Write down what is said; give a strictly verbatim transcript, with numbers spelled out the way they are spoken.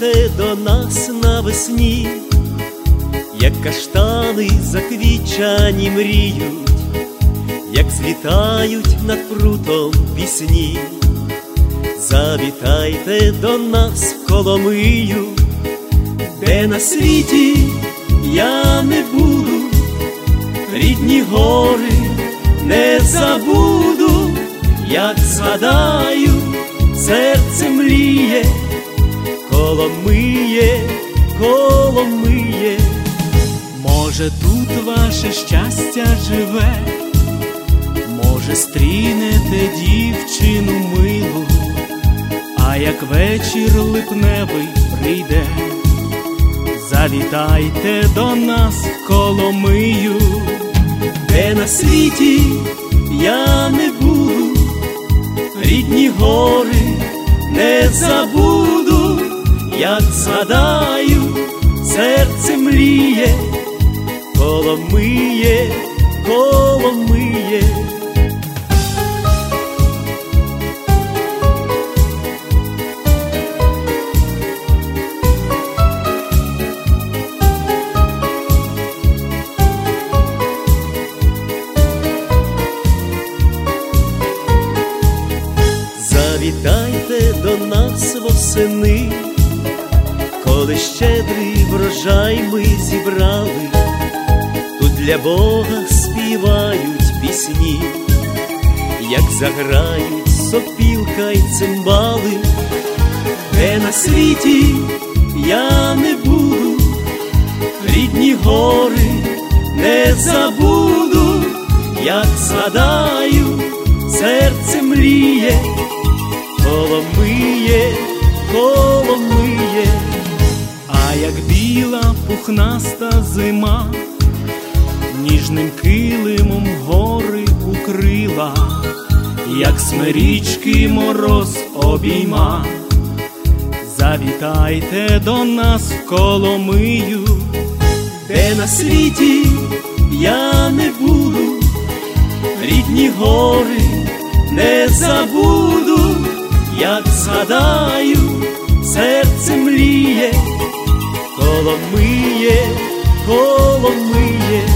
Завітайте до нас навесні, як каштани заквічані мріють, як злітають над прутом пісні. Завітайте до нас в Коломию, де на світі я не буду, рідні гори не забуду, як згадаю, серце мріє, Коломиє, Коломиє. Може, тут ваше щастя живе, може, стрінете дівчину милу, а як вечір липневий прийде, завітайте до нас в Коломию, де на світі я не буду, рідні гори не забуду, як згадаю, серце мріє, Коломиє, Коломиє. Завітайте до нас восени, коли щедрий врожай ми зібрали, тут для Бога співають пісні, як заграють сопілка й цимбали, де на світі я не буду, рідні гори не забуду, як згадаю, серце мріє, Коломиє, Коломиє. А як біла пухнаста зима ніжним килимом гори укрила, як смирічки мороз обійма, завітайте до нас в Коломию, де на світі я не буду, рідні гори не забуду, як згадаю, серце мріє, Коломиє, Коломиє.